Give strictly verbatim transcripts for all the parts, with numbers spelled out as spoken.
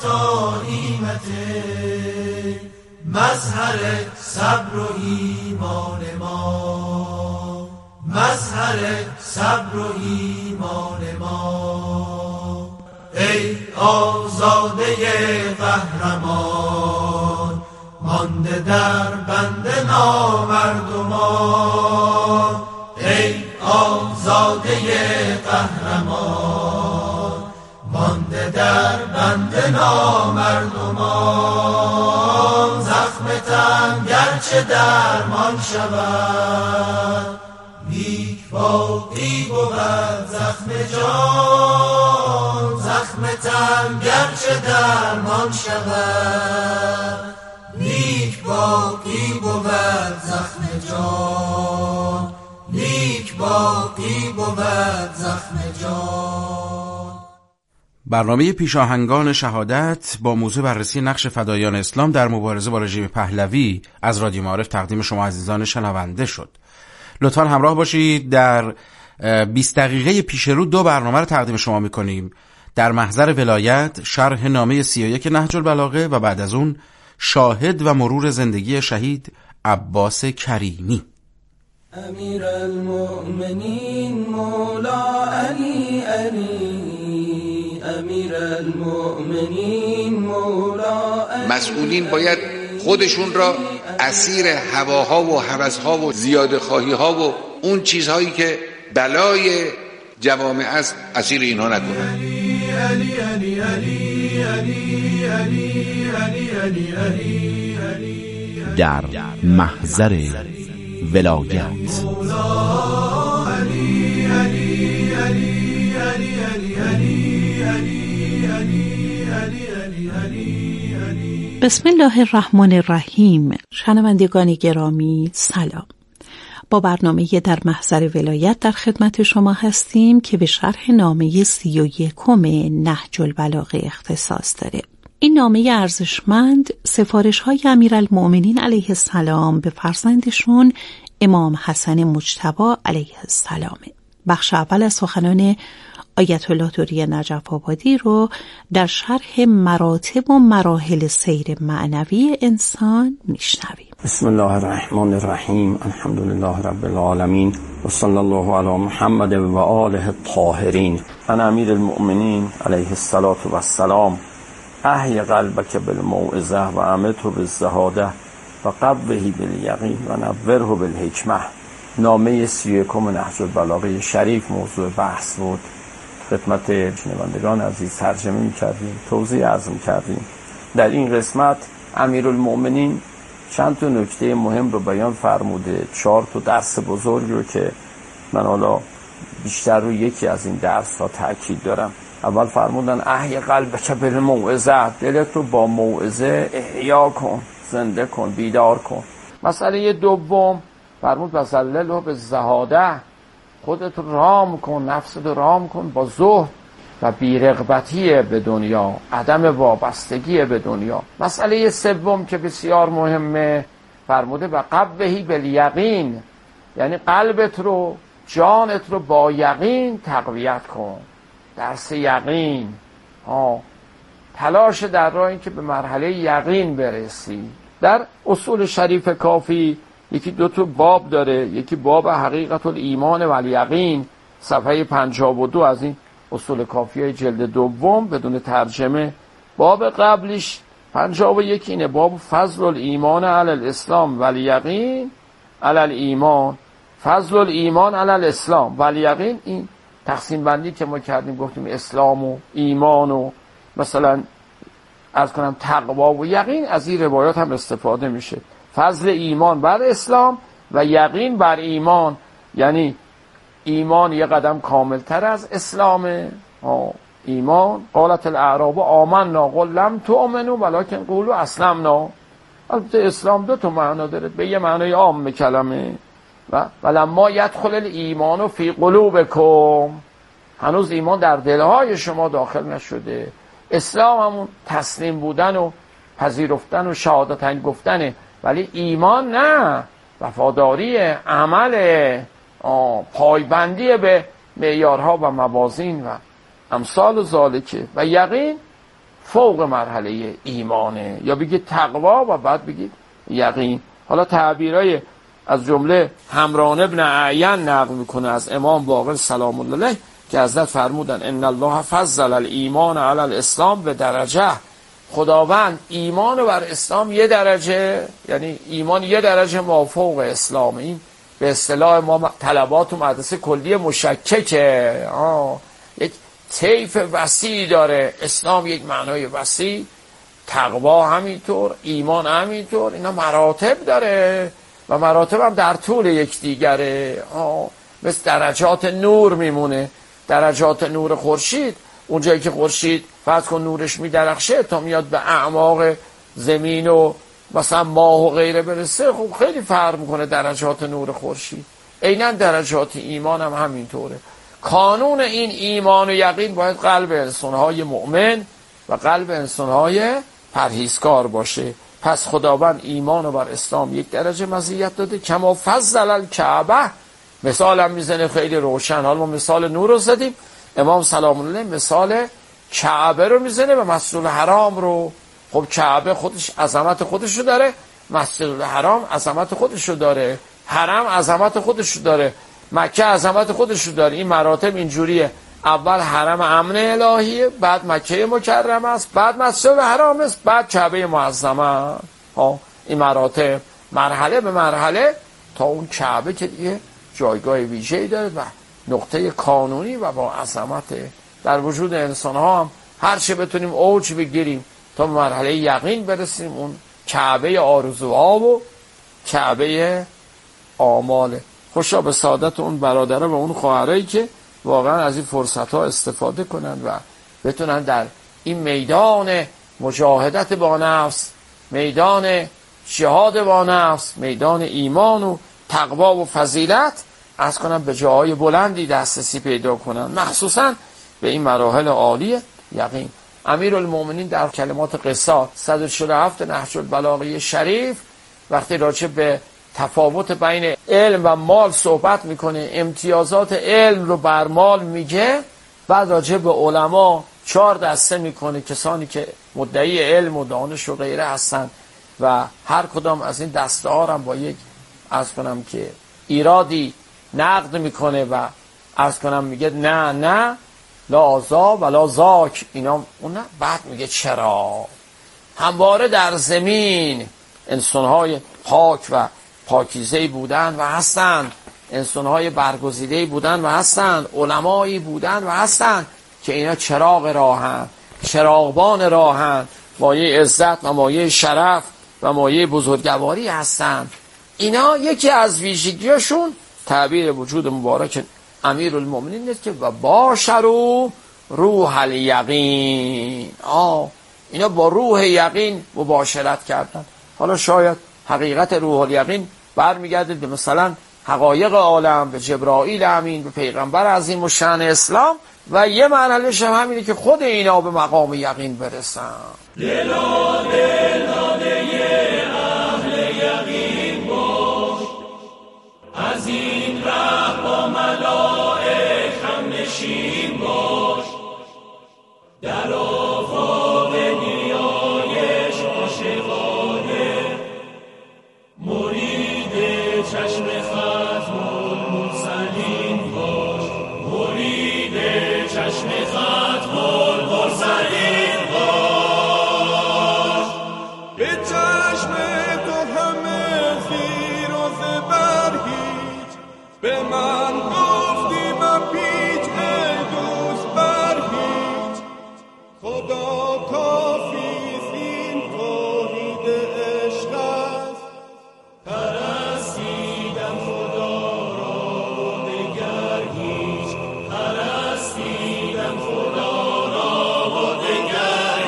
مظهر صبر و ایمان ما، مظهر صبر و ایمان ما. ای آزاده قهرمان، مانده در بند نامردمان. ای آزاده قهرمان، مانده در بند نامردمان. زخم تن گرچه درمان شود، لیک باقی بود زخم جان. زخم تن گرچه درمان شود، لیک باقی بود زخم جان. لیک باقی بود زخم جان. برنامه پیشاهنگان شهادت با موضوع بررسی نقش فدایان اسلام در مبارزه با رژیم پهلوی از رادیو معارف تقدیم شما عزیزان شنونده شد. لطفاً همراه باشید. در بیست دقیقه پیش رو دو برنامه رو تقدیم شما می‌کنیم. در محضر ولایت شرح نامه سی و یک نهج البلاغه و بعد از اون شاهد و مرور زندگی شهید عباس کریمی. امیر المؤمنین مولا علی علی، امیر المؤمنین مولا علی. مسئولین باید خودشون را اسیر هواها و هوسها و زیاده خواهی ها و اون چیزهایی که بلای جوامع است اسیر اینها نکنند. در محضر ولایت بسم الله الرحمن الرحیم. شنوندگان گرامی سلام. با برنامه در محضر ولایت در خدمت شما هستیم که به شرح نامه سی و یکم نهج البلاغه اختصاص داره. این نامه ارزشمند سفارش های امیرالمؤمنین علیه السلام به فرزندشون امام حسن مجتبی علیه السلام. بخش اول از سخنان آیت الله طوری نجف آبادی رو در شرح مراتب و مراحل سیر معنوی انسان میشنویم. بسم الله الرحمن الرحیم. الحمدلله رب العالمین و صلی الله علی محمد و آله الطاهرین. انا امیر المؤمنین علیه السلام. احی قلبک بالموعظه و امته بالزهاده و قوه بالیقین و نوره بالحکمه. نامه سی و یکم نهج البلاغه شریف موضوع بحث بود. خدمت شنوندگان عزیز ترجمه می‌کردیم، توضیح عرض می‌کردیم. در این قسمت امیرالمؤمنین چند تا نکته مهم رو بیان فرموده. چهار تا درس بزرگ رو که من حالا بیشتر رو یکی از این درس‌ها تاکید دارم. اول فرمودن احی قلبک بالموعظه، دلت رو با موعظه احیا کن، زنده کن، بیدار کن. مسئله دوم فرمود وسلله بالزهاده، خودت رام کن، نفست رام کن با زهد و بیرغبتی به دنیا، عدم وابستگی به دنیا. مسئله سوم که بسیار مهمه فرموده و قوهی بالیقین، یعنی قلبت رو، جانت رو با یقین تقویت کن. درس یقین، ها تلاش در راه این که به مرحله یقین برسی. در اصول شریف کافی یکی دو تا باب داره. یکی باب حقیقت الایمان و الیقین صفحه پنجاه و دو از این اصول کافیه جلد دوم بدون ترجمه. باب قبلیش پنجاه و یک اینه، باب فضل الایمان علی الاسلام و الیقین علی الایمان، فضل الایمان علی الاسلام و الیقین. این تقسیم بندی که ما کردیم، گفتیم اسلام و ایمان و مثلا عرض کنم تقوا و یقین، از این روایات هم استفاده میشه. فضل ایمان بر اسلام و یقین بر ایمان، یعنی ایمان یه قدم کاملتر از اسلامه. ایمان قالت الاعراب آمنا قل لم تؤمنوا ولکن قولوا اسلمنا. البته اسلام دو تا معنا داره، به یه معنای عام کلمه و ولما یدخل الایمان فی قلوبکم، هنوز ایمان در دلهای شما داخل نشده. اسلام همون تسلیم بودن و پذیرفتن و شهادتین گفتنه، ولی ایمان نه، وفاداری، عمل، پایبندی به معیارها و موازین و امثال ذالکه. و یقین فوق مرحله ایمانه، یا بگید تقوا و بعد بگید یقین. حالا تعبیرای از جمله همران ابن اعین نقل میکنه از امام باقر سلام الله علیه که حضرت فرمودن ان الله فضل الایمان علی الاسلام به درجه، خداوند ایمان و بر اسلام یه درجه، یعنی ایمان یه درجه مافوق اسلام. این به اصطلاح ما طلبات و مدرسه کلیه مشککه، آه. یک طیف وسیع داره اسلام، یک معنای وسیع، تقوا همینطور، ایمان همینطور، اینا مراتب داره و مراتب هم در طول یکدیگره، مثل درجات نور میمونه. درجات نور خورشید، اونجایی که خورشید فرض کن نورش میدرخشه تا میاد به اعماق زمین و مثلا ماه و غیره برسه، خب خیلی فرق میکنه درجات نور خورشید. عیناً درجات ایمان هم همینطوره. کانون این ایمان و یقین باید قلب انسانهای مؤمن و قلب انسانهای پرهیزکار باشه. پس خداوند ایمان و بر اسلام یک درجه مزیت داده. کما فضل الکعبه، مثال هم میزنه خیلی روشن. حالا ما مثال نور رو زدیم، امام سلام الله علیه مثال کعبه رو میزنه و مسجد الحرام رو. خب کعبه خودش عظمت خودش رو داره، مسجد الحرام عظمت خودش رو داره، حرم عظمت خودش رو داره، مکه عظمت خودش رو داره. این مراتب اینجوریه، اول حرم امن الهیه، بعد مکه مکرمه است، بعد مسجد الحرام است، بعد کعبه معظمه. ها این مراتب مرحله به مرحله تا اون کعبه که دیگه جایگاه ویژه‌ای داره و نقطه کانونی و با عظمت در وجود انسان ها هم هر چه بتونیم اوج بگیریم تا مرحله یقین برسیم. اون کعبه آرزوها و کعبه آماله. خوشا به سعادت اون برادره و اون خواهرایی که واقعا از این فرصت ها استفاده کنن و بتونن در این میدان مجاهدت با نفس، میدان جهاد با نفس، میدان ایمان و تقوا و فضیلت از کنن به جاهای بلندی دسترسی پیدا کنن، مخصوصا به این مراحل عالی یقین. امیرالمومنین در کلمات قصه صد و چهل و هفت نهج البلاغه شریف وقتی راجع به تفاوت بین علم و مال صحبت میکنه، امتیازات علم رو بر مال میگه، بعد راجع به علما چهار دسته میکنه، کسانی که مدعی علم و دانش و غیره هستن و هر کدام از این دسته ها هم با یک عرض کنم که ایرادی نقد میکنه و عرض کنم میگه نه نه لا ذا ولا ذاک، اینا اون نه. بعد میگه چرا همواره در زمین انسانهای پاک و پاکیزه‌ای بودن و هستند، انسانهای برگزیده‌ای بودن و هستند، علمایی بودن و هستند که اینا چراغ راهن، چراغبان راهن، مایه عزت و مایه شرف و مایه بزرگواری هستند. اینا یکی از ویژگیاشون تعبیر وجود مبارک امیرالمومنین است که و باشرو روح الیقین. آه اینا با روح یقین مباشرت کردن. حالا شاید حقیقت روح الیقین برمیگرده به مثلا حقایق عالم، به جبرائیل امین، به پیغمبر عظیم و شأن اسلام، و یه مرحله‌ش هم همینه که خود اینا به مقام یقین برسن. دلا دلاده اهل یقین باش، از این ره با ملائک هم نشین باش، در آفاق نیایش عاشقانه، مرید چشم ختم المرسلین باش، مرید چشم ختم المرسلین باش. به چشم تو همه خیر و زبر هیچ، به من گفتی مپیچ ای دوست بر هیچ، خدا کافی زین توحید عشق است، پرستیدم خدا را و دگر هیچ، پرستیدم خدا را و دگر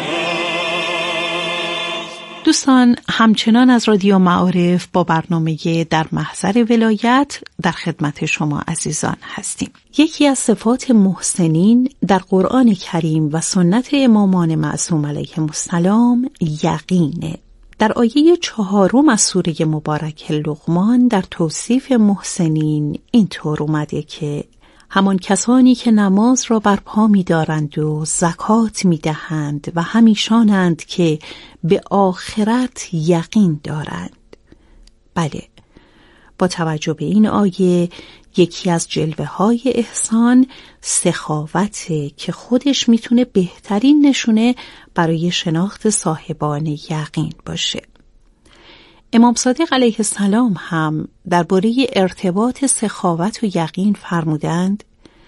هیچ. دوستان همچنان از رادیو معارف با برنامه در محضر ولایت در خدمت شما عزیزان هستیم. یکی از صفات محسنین در قرآن کریم و سنت امامان معصوم علیهم السلام یقینه. در آیه چهارم از سوره مبارک لقمان در توصیف محسنین اینطور اومده که همان کسانی که نماز را برپا می دارند و زکات می دهند و همیشانند که به آخرت یقین دارند. بله، با توجه به این آیه یکی از جلوه های احسان سخاوته که خودش میتونه بهترین نشونه برای شناخت صاحبان یقین باشه. امام صادق علیه السلام هم درباره ارتباط سخاوت و یقین فرمودند: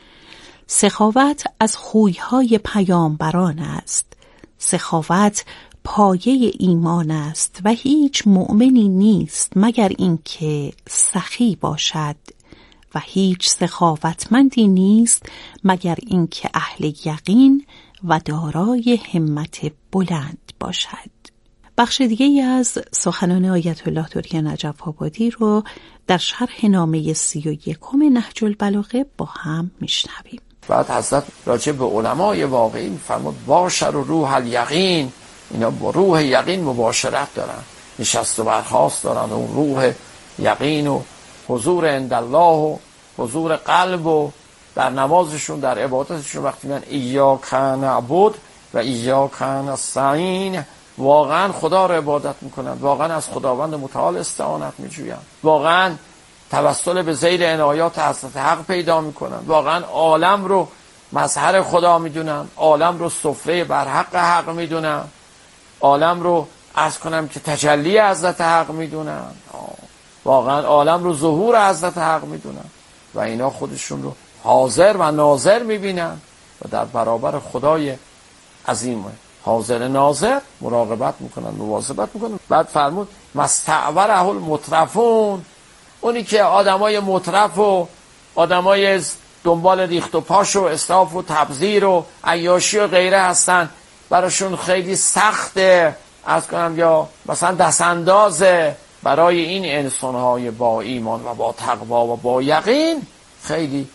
سخاوت از خویهای پیامبران است. سخاوت پایه ایمان است و هیچ مؤمنی نیست مگر اینکه سخی باشد و هیچ سخاوتمندی نیست مگر اینکه اهل یقین و دارای همت بلند باشد. بخش دیگه از سخنان آیت الله دوری نجف آبادی رو در شرح نامه سی و یکم نهج البلاغه با هم میشنویم. بعد حضرت راجع به علمای واقعی میفرمود باشر و روح الیقین، اینا با روح یقین مباشرت دارن، نشست و برخاست دارن، و روح یقین و حضور عند الله و حضور قلب و در نمازشون در عبادتشون وقتی میگن ایاک نعبد و ایاک نستعین، واقعا خدا رو عبادت میکنن، واقعا از خداوند متعال استعانت میجوین، واقعا توسل به ذیل عنایات حضرت حق پیدا میکنن، واقعا عالم رو مظهر خدا میدونن، عالم رو سفره بر حق حق میدونن، عالم رو عرض کنم که تجلی حضرت حق میدونن، واقعا عالم رو ظهور حضرت حق میدونن و اینا خودشون رو حاضر و ناظر میبینن و در برابر خدای عظیم حاضر ناظر مراقبت میکنن، مواظبت میکنن. بعد فرمود مستعوره المترفون، اونی که آدمای مترف و آدمای دنبال ریخت و پاش و اسراف و تبذیر و عیاشی و غیره هستن، براشون خیلی سخته از کنم یا مثلا دستاندازه. برای این انسانهای با ایمان و با تقوا و با یقین خیلی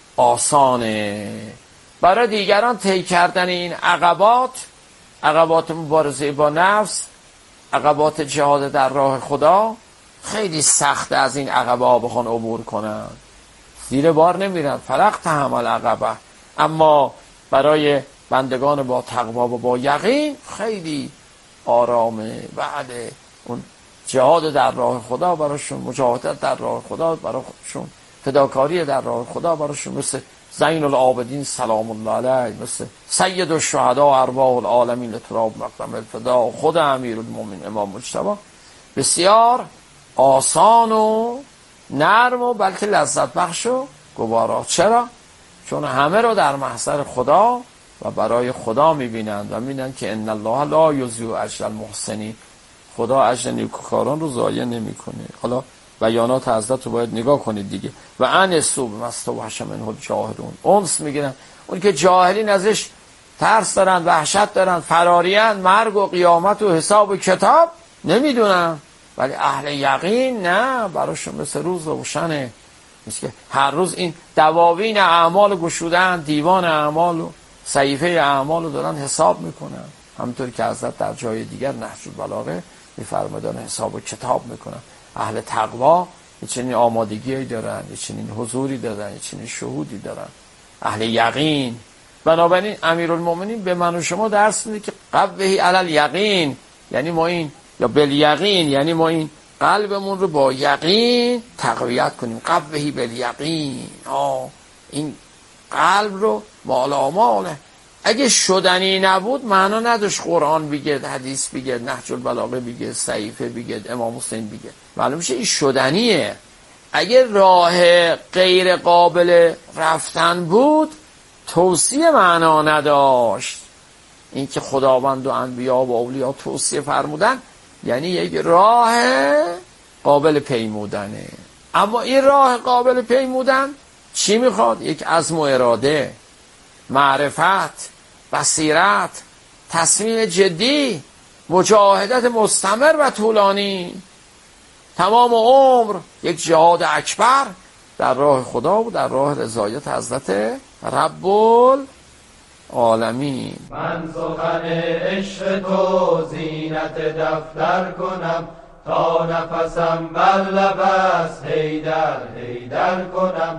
آسانه. برای دیگران طی کردن این عقبات، عقبات مبارزه با نفس، عقبات جهاد در راه خدا، خیلی سخته از این عقبه ها بخوان عبور کنن، زیر بار نمیرن، فرق تحمل عقبه. اما برای بندگان با تقوا و با یقین خیلی آرامه. بعد اون جهاد در راه خدا براشون، مجاهدت در راه خدا براشون، فداکاری در راه خدا براشون، مثل زین العابدین سلام الله علیه، مثل سید الشهدا ارواح العالمین لتراب مقدم الفدا، خود امیرالمومنین امام مجتبی، بسیار آسان و نرم و بلکه لذت بخش و گوارا. چرا؟ چون همه رو در محضر خدا و برای خدا میبینند و میبینند که ان الله لا یضیع اجر المحسنین، خدا اجر نیکوکاران رو ضایع نمیکنه. حالا بیانات حضرت رو باید نگاه کنید دیگه. و ان الصوب مستوحش منه الجاهلون، انس میگیرن اون که جاهلین ازش ترس دارن، وحشت دارن، فراریان، مرگ و قیامت و حساب و کتاب نمیدونن. ولی اهل یقین نه، براشون مثل روز روشنه، مثل که هر روز این دواوین اعمال گشودن، دیوان اعمال و صحیفه اعمال رو دارن حساب میکنن. همونطور که حضرت در جای دیگر نهج البلاغه میفرمودن حساب و کتاب میکنن. اهل تقوا یه چنین آمادگی دارن، یه چنین حضوری دارن، یه چنین شهودی دارن. اهل یقین. بنابراین امیرالمومنین به من و شما درس میده که قوهی علی الیقین، یعنی ما این یا بالیقین، یعنی ما این قلبمون رو با یقین تقویت کنیم. قوهی بالیقین، آه این قلب رو مالاماله. اگه شدنی نبود معنا نداشت قرآن بگه، حدیث بگه، نهج البلاغه بگه، صحیفه بگه، امام حسین بگه. معلوم میشه این شدنیه. اگه راه غیر قابل رفتن بود توصیه معنا نداشت. این که خداوند و انبیا و اولیا توصیه فرمودن یعنی یک راه قابل پیمودنه. اما این راه قابل پیمودن چی میخواد؟ یک عزم و اراده، معرفت، بصیرت، تصمیم جدی، مجاهدت مستمر و طولانی، تمام عمر یک جهاد اکبر در راه خدا و در راه رضایت حضرت رب العالمین. من سخن عشق تو زینت دفتر کنم، تا نفسم بر لب است حیدر حیدر کنم.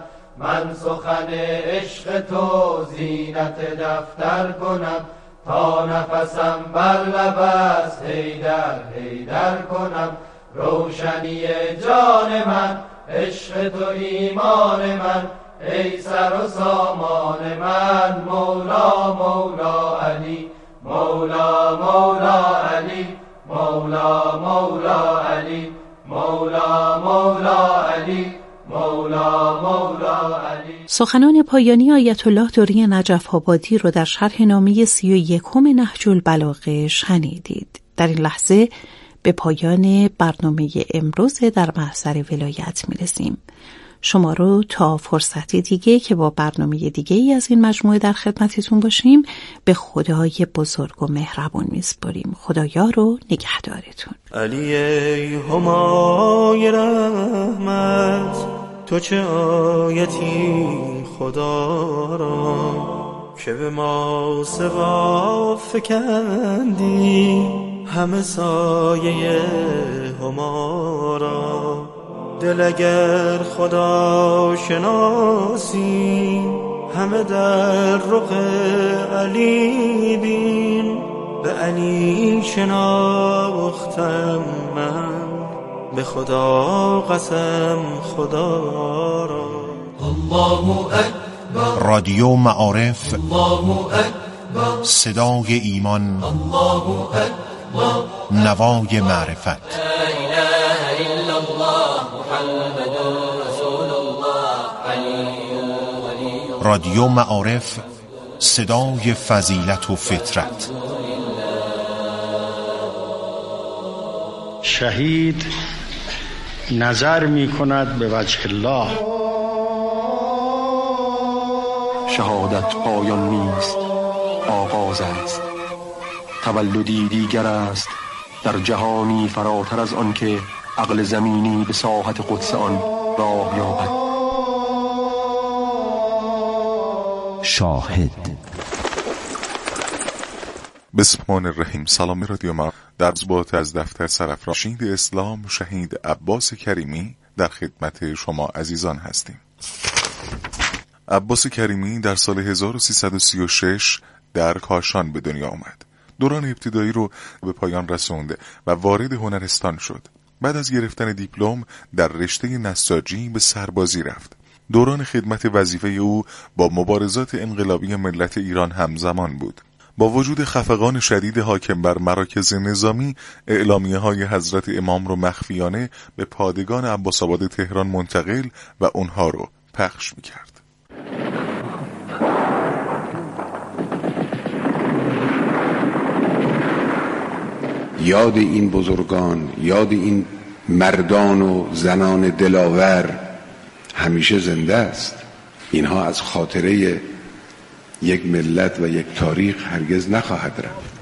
من سخن عشق تو زینت دفتر کنم، تا نفسم بر لب است حیدر حیدر کنم. روشنی جان من عشق تو ایمان من، ای سر و سامان من مولا مولا علی، مولا مولا علی، مولا مولا علی، مولا مولا علی، مولا مولا علی. سخنان پایانی آیت الله دوری نجف آبادی رو در شرح نامه سی و یکم نهج البلاغه شنیدید. در این لحظه به پایان برنامه امروز در محضر ولایت میرسیم. شما رو تا فرصتی دیگه که با برنامه دیگه ای از این مجموعه در خدمتتون باشیم به خدای بزرگ و مهربان میسپاریم. خدایا رو نگهدارتون. علی ای همای رحمت، تو چه آیتی خدا را که به ما سوا فکندی، همه سایه هما را. دل اگر خدا شناسی، همه در رخ علی بین. به علی شناختم من، به خدا قسم خدا را. الله اکبر. رادیو معارف، الله اکبر. صدای ایمان، الله اکبر. نوای معرفت. لا اله الا الله محمد رسول الله علی ولی. رادیو معارف، صدای فضیلت و فطرت. شهید نظر می کند به وجه الله. شهادت پایان نیست، آغاز است. تولدی دیگر است در جهانی فراتر از آن که عقل زمینی به ساحت قدس آن راه یابد. شاهد. بسم الله الرحیم. سلام رادیو ما در ضباط از دفتر سرافراشید اسلام شهید عباس کریمی در خدمت شما عزیزان هستیم. عباس کریمی در سال هزار و سیصد و سی و شش در کاشان به دنیا آمد. دوران ابتدایی رو به پایان رسوند و وارد هنرستان شد. بعد از گرفتن دیپلم در رشته نساجی به سربازی رفت. دوران خدمت وظیفه او با مبارزات انقلابی ملت ایران همزمان بود. با وجود خفقان شدید حاکم بر مراکز نظامی، اعلامیه های حضرت امام رو مخفیانه به پادگان عباس‌آباد تهران منتقل و اونها رو پخش می‌کرد. یاد این بزرگان، یاد این مردان و زنان دلاور همیشه زنده است. اینها از خاطره یک ملت و یک تاریخ هرگز نخواهد رفت.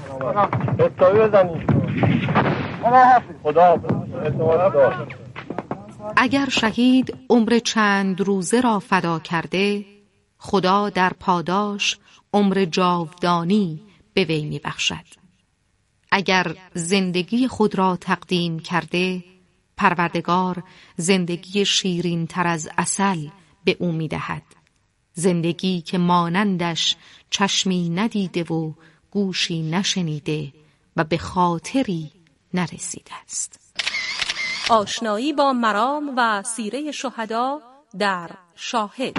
اگر شهید عمر چند روزه را فدا کرده، خدا در پاداش عمر جاودانی به وی می بخشد. اگر زندگی خود را تقدیم کرده، پروردگار زندگی شیرین تر از عسل به او می دهد. زندگی که مانندش چشمی ندیده و گوشی نشنیده و به خاطری نرسیده است. آشنایی با مرام و سیره شهدا در شاهد.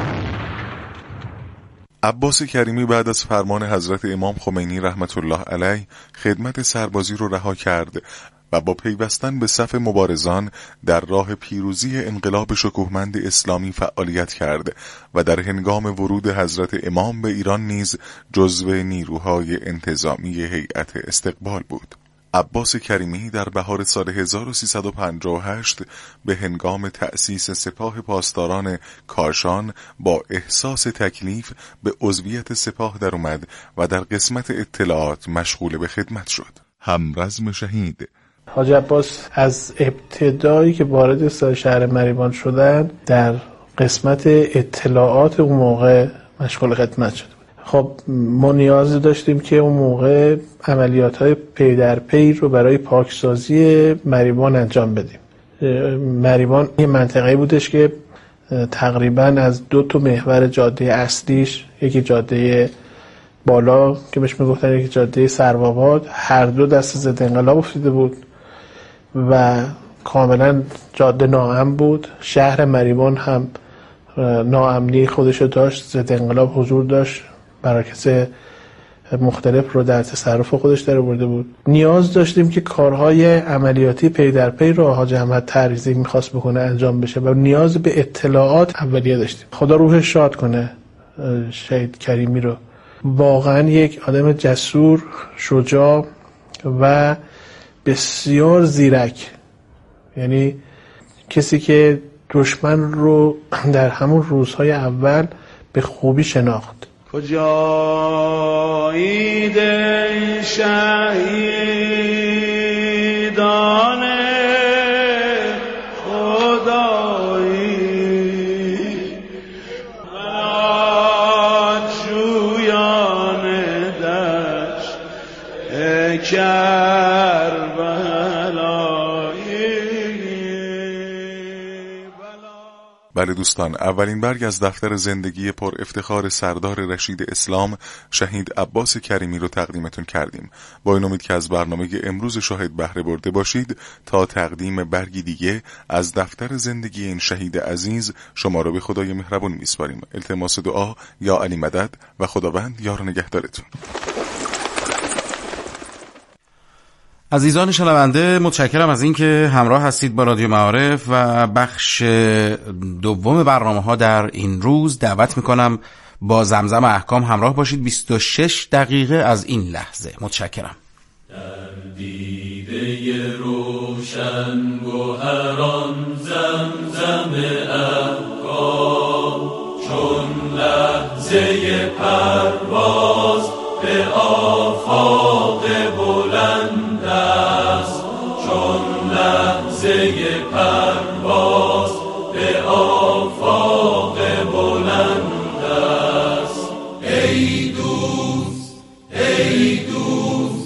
عباس کریمی بعد از فرمان حضرت امام خمینی رحمت الله علیه خدمت سربازی رو رها کرد و با پیوستن به صف مبارزان در راه پیروزی انقلاب شکوهمند اسلامی فعالیت کرد و در هنگام ورود حضرت امام به ایران نیز جزو نیروهای انتظامی هیئت استقبال بود. عباس کریمی در بهار سال هزار و سیصد و پنجاه و هشت به هنگام تأسیس سپاه پاسداران کاشان با احساس تکلیف به عضویت سپاه در اومد و در قسمت اطلاعات مشغول به خدمت شد. همرزم شهید حاج عباس از ابتدایی که وارد شهر مریوان شدن در قسمت اطلاعات اون موقع مشغول خدمت شد. خب ما نیاز داشتیم که اون موقع عملیات‌های پی در پی رو برای پاکسازی مریوان انجام بدیم. مریوان یه منطقه‌ای بودش که تقریبا از دو تا محور جاده اصلیش، یکی جاده بالا که بهش میگفتن یکی جاده سروآباد، هر دو دست ضد انقلاب افتاده بود و کاملا جاده ناامن بود. شهر مریوان هم ناامنی خودشو داشت، ضد انقلاب حضور داشت، مراکز مختلف رو در تصرف خودش در آورده بود. نیاز داشتیم که کارهای عملیاتی پی در پی رو حاج احمد تریزی میخواست بکنه انجام بشه و نیاز به اطلاعات اولیه داشتیم. خدا روحش شاد کنه شهید کریمی رو. واقعا یک آدم جسور، شجاع و بسیار زیرک، یعنی کسی که دشمن رو در همون روزهای اول به خوبی شناخت. کجایید شهیدان خدایی جویان دشت بله دوستان، اولین برگ از دفتر زندگی پر افتخار سردار رشید اسلام شهید عباس کریمی رو تقدیمتون کردیم. با این امید که از برنامه امروز شاهد بهره برده باشید. تا تقدیم برگی دیگه از دفتر زندگی این شهید عزیز شما رو به خدای مهربون میسپاریم. التماس دعا یا علی مدد و خداوند یار و نگهدارتون. عزیزان شنونده، متشکرم از اینکه همراه هستید با رادیو معارف و بخش دوم برنامه‌ها در این روز. دعوت میکنم با زمزم احکام همراه باشید. بیست و شش دقیقه از این لحظه. متشکرم. در دیده روشن گوهران زمزم احکام، چون لحظه پرواز به آفاق بلند است، چون لحظه پرواز به آفاق بلند است. ای دوست ای دوست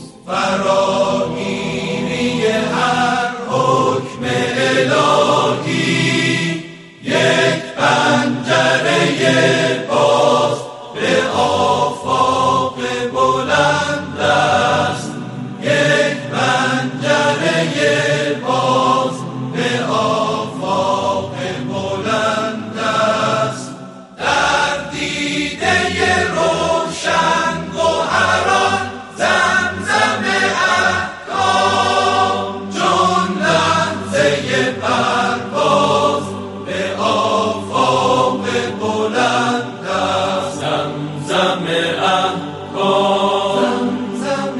فراگیری هر حکم الهی، یک پنجره باز به آفاق بلند است، یک پنجره باز به آفاق بلند است. در دیده روشن گوهران زمزم احکام، چون لحظه پرواز به آفاق بلند است. زمزم احکام، زمزم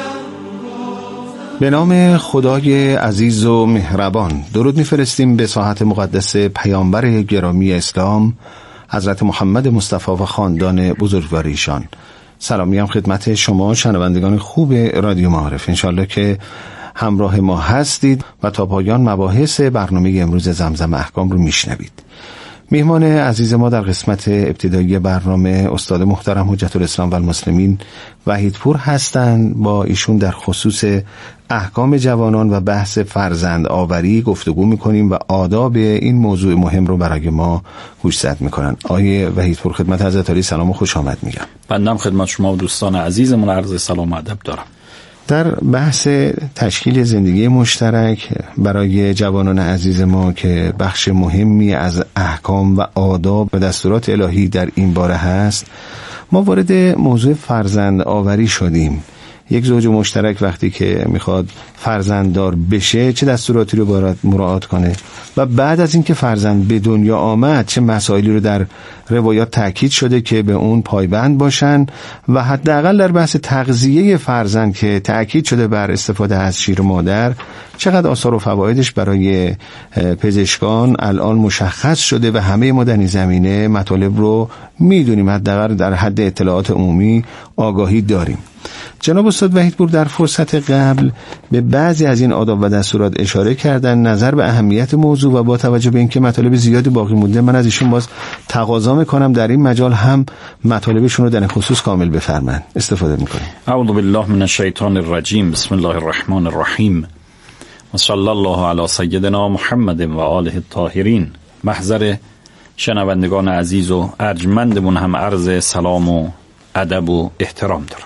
به نام خدای عزیز و مهربان درود می‌فرستیم به ساحت مقدس پیامبر گرامی اسلام حضرت محمد مصطفی و خاندان بزرگوار ایشان. سلامی هم خدمت شما شنوندگان خوب رادیو معارف. انشالله که همراه ما هستید و تا پایان مباحث برنامه امروز زمزم احکام رو میشنوید. میهمان عزیز ما در قسمت ابتدایی برنامه استاد محترم حجت الاسلام و المسلمین وحیدپور هستند. با ایشون در خصوص احکام جوانان و بحث فرزند آوری گفتگو میکنیم و آداب این موضوع مهم رو برای ما گوشزد میکنن. آقای وحیدپور خدمت حضرت علی سلام و خوش آمد میگم. بنده خدمت شما و دوستان عزیزمون عرض سلام و ادب دارم. در بحث تشکیل زندگی مشترک برای جوانان عزیز ما که بخش مهمی از احکام و آداب و دستورات الهی در این باره هست، ما وارد موضوع فرزند آوری شدیم. یک زوج مشترک وقتی که میخواد فرزنددار بشه چه دستوراتی رو باید مراعات کنه و بعد از اینکه فرزند به دنیا آمد چه مسائلی رو در روایات تاکید شده که به اون پایبند باشن و حداقل در بحث تغذیه فرزند که تاکید شده بر استفاده از شیر مادر چقدر آثار و فوایدش برای پزشکان الان مشخص شده و همه ما در این زمینه مطالب رو میدونیم، حداقل در حد اطلاعات عمومی آگاهی داریم. جناب استاد وحیدپور در فرصت قبل به بعضی از این آداب و دستورات اشاره کردن نظر به اهمیت موضوع و با توجه به اینکه مطالب زیادی باقی مونده من از ایشون باز تقاضا میکنم در این مجال هم مطالبشون رو در این خصوص کامل بفرمایند. استفاده میکنیم. اعوذ بالله من الشیطان الرجیم. بسم الله الرحمن الرحیم. و صلی الله علی سیدنا محمد و آله الطاهرین. محضر شنوندگان عزیز و ارجمندمون هم عرض سلام و ادب و احترام دارم.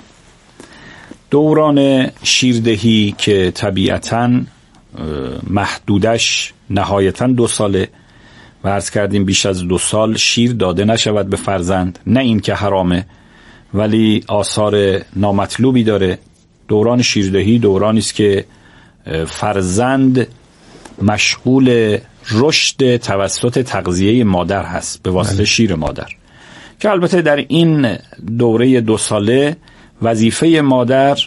دوران شیردهی که طبیعتاً محدودش نهایتاً دو ساله و عرض کردیم بیش از دو سال شیر داده نشود به فرزند، نه این که حرامه ولی آثار نامطلوبی داره. دوران شیردهی دورانی است که فرزند مشغول رشد توسط تغذیه مادر هست به واسطه شیر مادر، که البته در این دوره دو ساله وظیفه مادر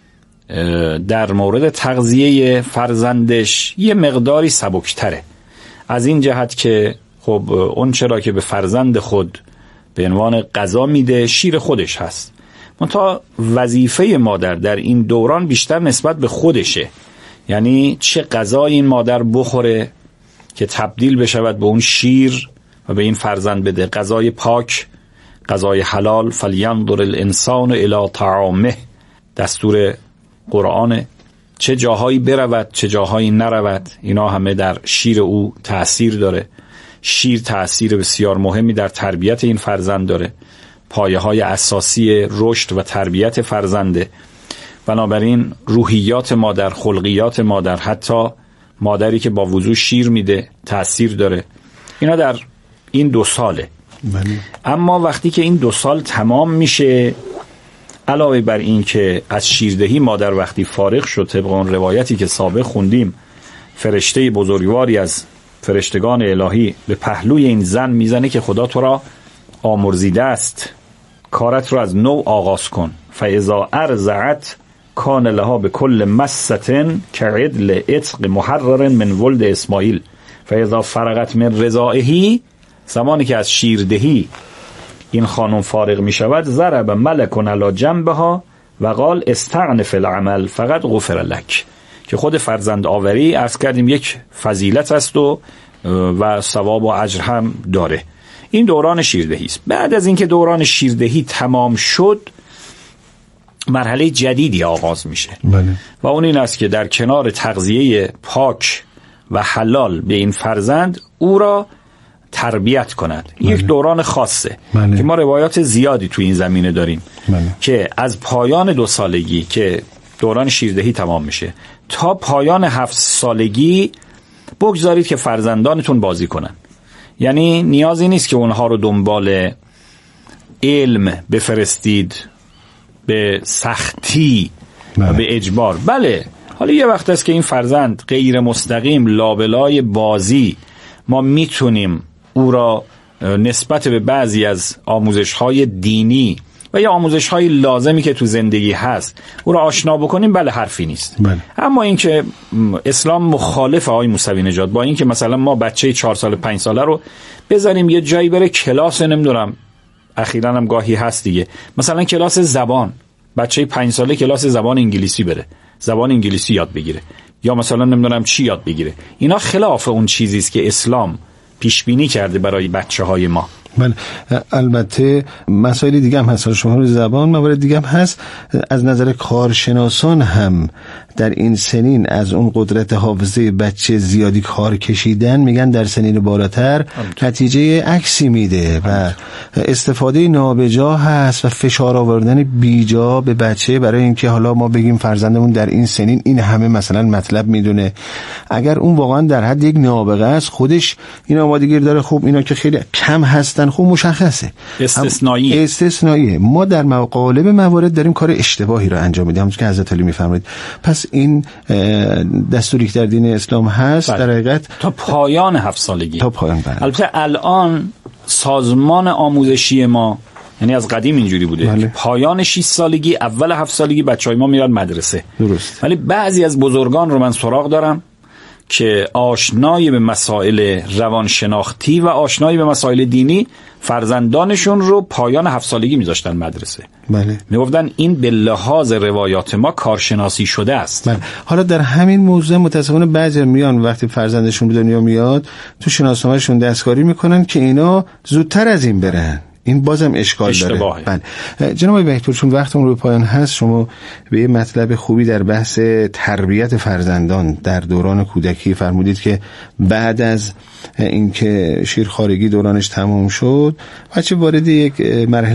در مورد تغذیه فرزندش یه مقداری سبکتره، از این جهت که خب اون چرا که به فرزند خود به عنوان غذا میده شیر خودش هست، منتها وظیفه مادر در این دوران بیشتر نسبت به خودشه، یعنی چه غذای این مادر بخوره که تبدیل بشود به اون شیر و به این فرزند بده. غذای پاک، غذای حلال. فلینظر الانسان الی طعامه، دستور قرآن. چه جاهایی برود چه جاهایی نرود، اینا همه در شیر او تأثیر داره. شیر تأثیر بسیار مهمی در تربیت این فرزند داره، پایه های اساسی رشد و تربیت فرزنده. بنابراین روحیات مادر، خلقیات مادر، حتی مادری که با وضو شیر میده تأثیر داره. اینا در این دو ساله. بله. اما وقتی که این دو سال تمام میشه، علاوه بر این که از شیردهی مادر وقتی فارغ شد، طبق اون روایتی که سابق خوندیم، فرشته بزرگواری از فرشتگان الهی به پهلوی این زن میزنه که خدا تو را آمرزیده است، کارت رو از نو آغاز کن. فاذا ارضعت کان لها به کل مستن كعدل عتق محرر من ولد اسماعیل فاذا فرغت من رضائه، زمانی که از شیردهی این خانم فارغ می شود، ضرب ملک علی جنبها و قال استعنف العمل فقط غفر لک، که خود فرزند آوری عرض کردیم یک فضیلت است و و ثواب و اجر هم داره. این دوران شیردهی است. بعد از اینکه دوران شیردهی تمام شد، مرحله جدیدی آغاز میشه. بله. و اون این است که در کنار تغذیه پاک و حلال به این فرزند، او را تربیت کند. بله. یک دوران خاصه. بله. که ما روایات زیادی تو این زمینه داریم. بله. که از پایان دو سالگی که دوران شیردهی تمام میشه تا پایان هفت سالگی بگذارید که فرزندانتون بازی کنن. یعنی نیازی نیست که اونها رو دنبال علم بفرستید به سختی بله. و به اجبار. بله، حالا یه وقت است که این فرزند غیر مستقیم لابلای بازی ما میتونیم او را نسبت به بعضی از آموزش‌های دینی و یا آموزش‌های لازمی که تو زندگی هست او را آشنا بکنیم، بله حرفی نیست. بله. اما اینکه اسلام مخالف آقای موسوی نژاد با اینکه مثلا ما بچه چهار سال پنج ساله رو بذاریم یه جایی بره کلاس، نمیدونم اخیراً هم گاهی هست دیگه، مثلا کلاس زبان، بچه پنج ساله کلاس زبان انگلیسی بره، زبان انگلیسی یاد بگیره، یا مثلا نمیدونم چی یاد بگیره، اینا خلاف اون چیزی است که اسلام پیش بینی کرده برای بچه‌های ما. بله، البته مسائل دیگه هم هست، شما رو زبان موارد دیگه هم هست. از نظر کارشناسان هم در این سنین از اون قدرت حافظه بچه زیادی کار کشیدن، میگن در سنین بالاتر نتیجه عکسی میده و استفاده نابجا هست و فشار آوردن بیجا به بچه، برای اینکه حالا ما بگیم فرزندمون در این سنین این همه مثلا مطلب میدونه، اگر اون واقعا در حد یک نابغه است، خودش این آمادگی داره، خب اینا که خیلی کم هستن، خب مشخصه استثنایی استثنایی ما در مقالب موارد داریم کار اشتباهی رو انجام میدیم، همونطور که حضرت علی میفرمایید. پس این دستوری که در دین اسلام هست بله. در حقیقت تا پایان هفت سالگی تا پایان بله. البته الان سازمان آموزشی ما، یعنی از قدیم اینجوری بوده بله. پایان شش سالگی اول هفت سالگی بچهای ما میرن مدرسه. درست. ولی بعضی از بزرگان رو من سراغ دارم که آشنایی به مسائل روانشناختی و آشنایی به مسائل دینی فرزندانشون رو پایان هفت سالگی میذاشتن مدرسه. بله. میگفتن این به لحاظ روایات ما کارشناسی شده است. بله. حالا در همین موضوع متاسفانه بعضی میان وقتی فرزندشون به دنیا میاد تو شناسنامه‌شون دستکاری میکنن که اینا زودتر از این برن. این بازم اشکال اشتباهه. داره. بله جناب آقای وحیدپور، چون وقتمون روی پایان هست، شما به یه مطلب خوبی در بحث تربیت فرزندان در دوران کودکی فرمودید که بعد از اینکه شیرخوارگی دورانش تمام شد بچه وارد یک مرحله